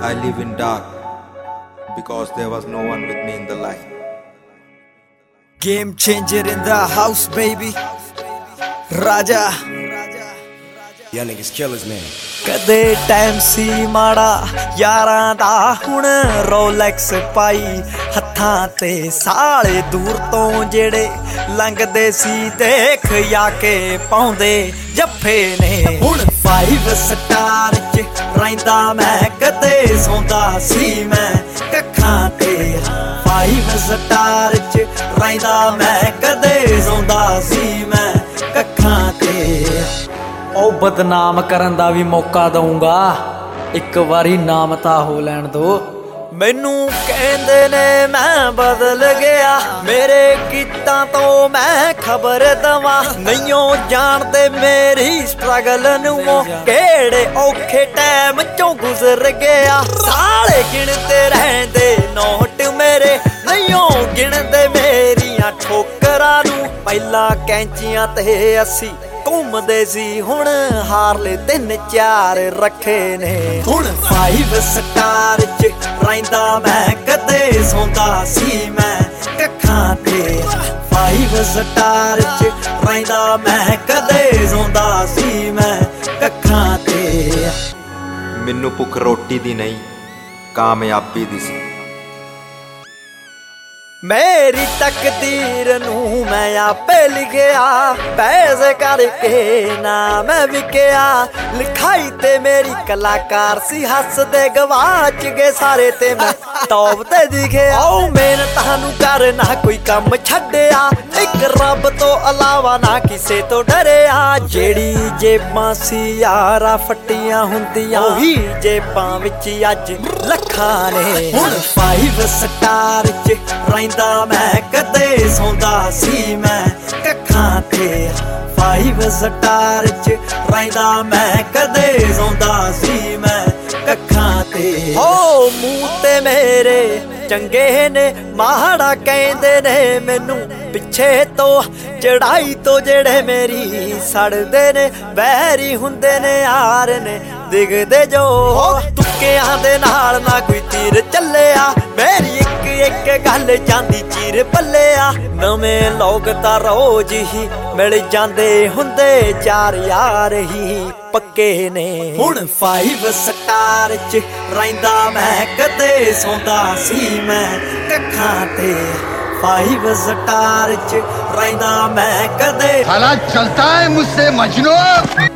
I live in dark because there was no one with me in the light. Game changer in the house, baby. Raja. Y'all niggas killers, man. ਕਦੇ time ਸੀ ਮਾੜਾ ਯਾਰਾਂ ਦਾ ਹੁਣ Rolex ਪਾਈ ਹੱਥਾਂ ਤੇ ਸਾਲੇ ਦੂਰ ਤੋਂ ਜਿਹੜੇ ਲੰਘਦੇ ਸੀ ਦੇਖ ਜਾ ਕੇ ਪਾਉਂਦੇ ਜੱਫੇ ਨੇ ਹੁਣ 5 ਸਟਾਰ 'ਚ ਰਹਿੰਦਾ ਮੈਂ ਕਦੇ ਸੌਂਦਾ ਸੀ ਮੈਂ ਕੱਖਾਂ ਤੇ 5 ਸਟਾਰ 'ਚ ਰਹਿੰਦਾ ਮੈਂ ਕਦੇ ਸੌਂਦਾ ਸੀ ਮੈਂ ਕੱਖਾਂ ਤੇ ਉਹ ਬਦਨਾਮ ਕਰਨ ਦਾ ਵੀ ਮੌਕਾ ਦਊਂਗਾ ਇੱਕ ਵਾਰੀ ਨਾਮ ਤਾਂ ਹੋ ਲੈਣ ਦੋ ਮੈਨੂੰ ਕਹਿੰਦੇ ਨੇ ਮੈਂ ਬਦਲ ਗਿਆ ਮੇਰੇ ਗੀਤਾਂ ਤੋਂ ਮੈਂ ਖਬਰ ਦਵਾਂ ਨਹੀਂਓ ਜਾਣਦੇ ਮੇਰੀ ਸਟਰਗਲ ਨੂੰ ਕਿਹੜੇ ਔਖੇ ਟਾਈਮ ਚੋਂ ਗੁਜ਼ਰ ਗਿਆ ਸਾਲੇ ਗਿਣਦੇ ਰਹਿੰਦੇ ਨੋਟ ਮੇਰੇ ਨਹੀਂਓ ਗਿਣਦੇ ਮੇਰੀਆਂ ਠੋਕਰਾਂ ਨੂੰ ਪਹਿਲਾਂ ਕੈਂਚੀਆਂ ਤੇ ਅਸੀਂ ਘੁੰਮਦੇ ਸੀ ਹੁਣ ਹਾਰਲੇ 3-4 ਰੱਖੇ ਨੇ ਹੁਣ 5 ਸਟਾਰ 'ਚ ਰਹਿੰਦਾ ਮੈਂ ਕਦੇ ਸੌਂਦਾ ਸੀ ਮੈਂ ਕੱਖਾਂ ਤੇ 5 ਸਟਾਰ 'ਚ ਰਹਿੰਦਾ ਮੈਂ ਕਦੇ ਸੌਂਦਾ ਸੀ ਮੈਂ ਕੱਖਾਂ ਤੇ ਮੈਨੂੰ ਭੁੱਖ ਰੋਟੀ ਦੀ ਨਹੀਂ ਕਾਮਯਾਬੀ ਦੀ ਸੀ ਮੇਰੀ ਤਕਦੀਰ ਨੂੰ ਮੈਂ ਆਪੇ ਲਿਖਿਆ ਪੈਸੇ ਕਰਕੇ ਨਾ ਮੈਂ ਵਿਕਿਆ ਲਿਖਾਈ ਤੇ ਮੇਰੀ ਕਲਾਕਾਰ ਸੀ ਹੱਸਦੇ ਗਵਾਚ ਗਏ ਸਾਰੇ ਤੇ ਮੈਂ ਟੌਪ ਤੇ ਦਿਖਿਆ ਓ ਮਿਹਨਤਾਂ ਨੂੰ ਕਰ ਨਾ ਕੋਈ ਕੰਮ ਛੱਡਿਆ ਇੱਕ ਰੱਬ ਤੋਂ ਇਲਾਵਾ ਨਾ ਕਿਸੇ ਤੋਂ ਡਰਿਆ ਜਿਹੜੀ ਜੇਬਾਂ ਸੀ ਯਾਰਾ ਫੱਟੀਆਂ ਹੁੰਦੀਆਂ ਉਹੀ ਜੇਬਾਂ ਵਿੱਚ ਅੱਜ ਲੱਖਾਂ ਨੇ ਹੁਣ 5 ਸਟਾਰ 'ਚ ਰਹਿੰਦਾ ਮੈਂ ਕਦੇ ਸੌਂਦਾ ਸੀ ਮੈਂ ਕੱਖਾਂ ਤੇ 5 ਸਟਾਰ 'ਚ ਰਹਿੰਦਾ ਮੈਂ ਕਦੇ ਸੌਂਦਾ ਸੀ ਮੈਂ ਕੱਖਾਂ ਤੇ ਹੋ ਮੂੰਹ ਤੇ ਮੇਰੇ ਚੰਗੇ ਨੇ ਮਾੜਾ ਕਹਿੰਦੇ ਨੇ ਮੈਨੂੰ ਪਿੱਛੇ ਤੋਂ ਚੜਾਈ ਤੋਂ ਜਿਹੜੇ ਮੇਰੀ ਸੜਦੇ ਨੇ ਵੈਰੀ ਹੁੰਦੇ ਨੇ ਯਾਰ ਨੇ ਦਿਖਦੇ ਜੋ ਤੁੱਕਿਆਂ ਦੇ ਨਾਲ ਨਾ ਕੋਈ ਤੀਰ ਚੱਲਿਆ ਮੇਰੀ ਇੱਕ ਗੱਲ ਜਾਂਦੀ ਚੀਰ ਪੱਲਿਆ ਨਵੇਂ ਲੋਕ ਤਾਂ ਰੋਜ਼ ਹੀ ਮਿਲ ਜਾਂਦੇ ਹੁੰਦੇ 4 ਯਾਰ ਹੀ ਪੱਕੇ ਨੇ ਹੁਣ 5 ਸਟਾਰ 'ਚ ਰਹਿੰਦਾ ਮੈਂ ਕਦੇ ਸੌਂਦਾ ਸੀ ਮੈਂ ਕੱਖਾਂ ਤੇ 5 ਸਟਾਰ 'ਚ ਰਹਿੰਦਾ ਮੈਂ ਕਦੇ ਹਾਲਾਤ ਚਲਤਾ ਹੈ ਮੁਝਸੇ ਮਜਨੂ